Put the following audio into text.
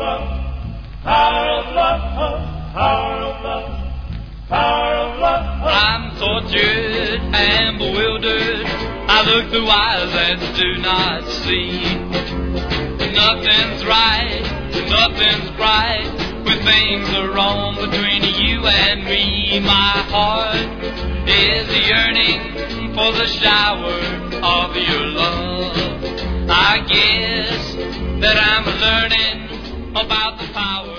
power of love, power of love, power of love. I'm tortured and bewildered. I look through eyes that do not see. Nothing's right, nothing's bright. When things are wrong between you and me, my heart is yearning for the shower of your love. I guess that I'm learning about the power